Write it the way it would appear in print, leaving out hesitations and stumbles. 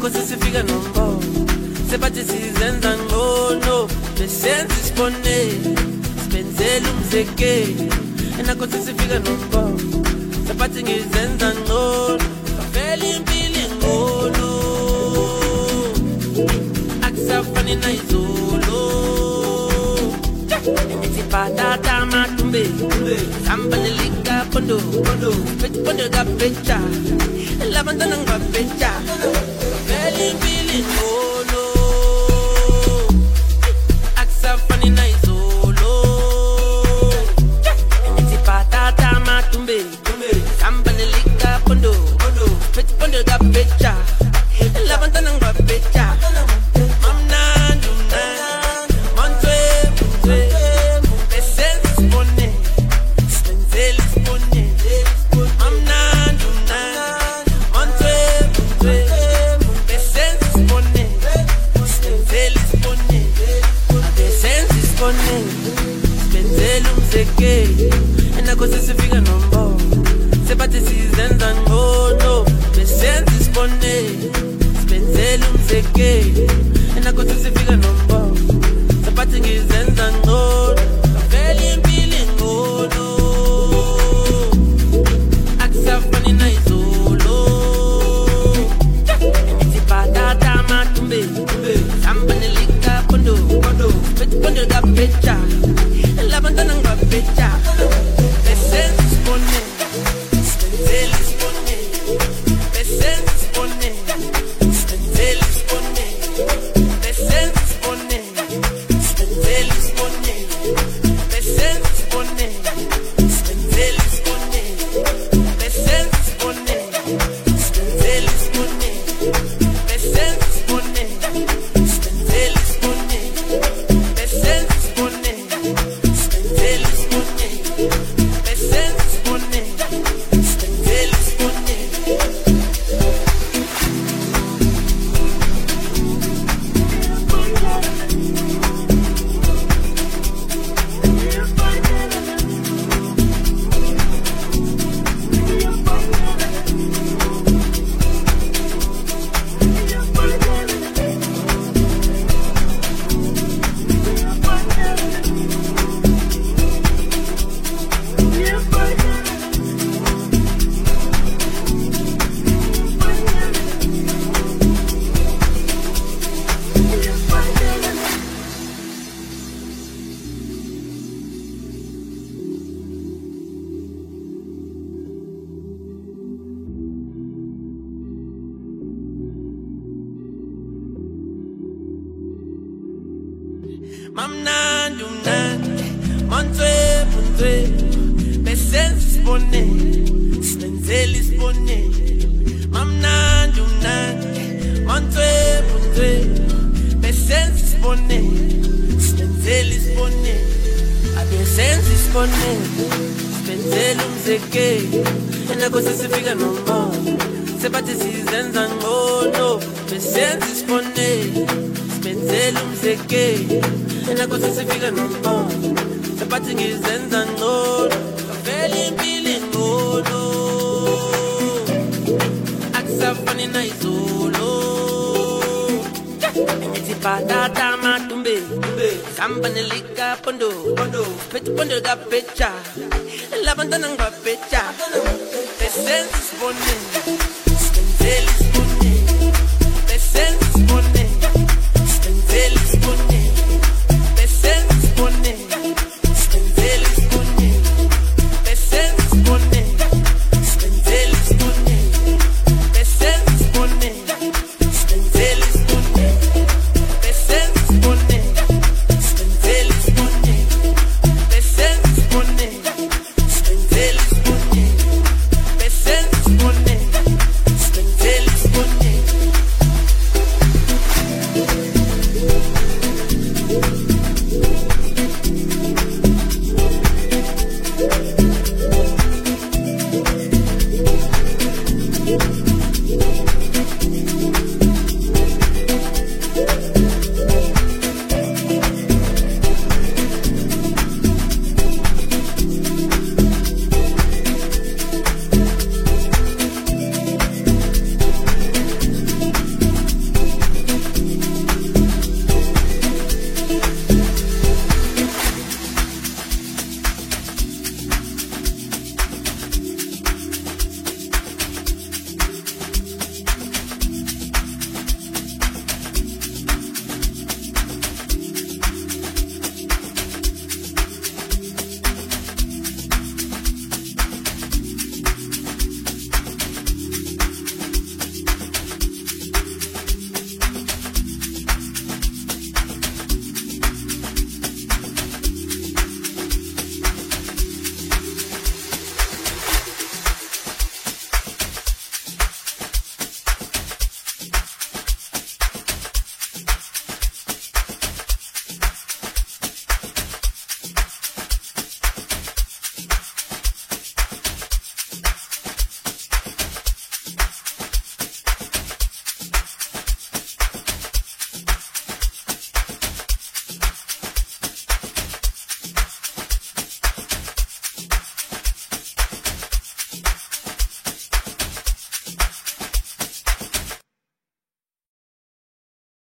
Enakho sesifika nombo sebathi sizenza ngono besenza isibone sibenzela umzeke enakho sesifika nombo sebathi ngizenza ngono bafela impilo ngono akusafani nayizolo engithi patata matumbe samba nelika pondo pondo kapecha labantwana ngapecha bafela impilo ngono akusafani nayizolo engithi patata matumbe samba nelika pondo pondo kapecha labantwana ngapecha enakho sesifika nombo sebathi sizenza ngono besenza isibone sibenzela umzeke enakho sesifika nombo sebathi ngizenza ngono bafela impilo ngono akusafani nayizolo engithi patata matumbe samba nelika pondo pondo kapecha labantwana ngapecha besenza isibone sibenzela isibone besenza isibone sibenzela isibone besenza isibone sibenzela isibone besenza isibone sibenzela isibone besenza isibone sibenzela isibone besenza isibone sibenzela isibone besenza isibone Mamnandi umnandi monthwe besenza isibone sibenzela isibone mamnandi umnandi monthwe besenza isibone sibenzela isibone abesenza isibone sibenzela umzeke enakho sesifika nombo sebathi sizenza ngono besenza isibone sibenzela umzeke enakho sesifika nombo sebathi ngizenza ngono bafela impilo ngono akusafani nayizolo engithi patata matumbe samba nelika pondo pondo kapecha labantwana ngapecha besenza isibone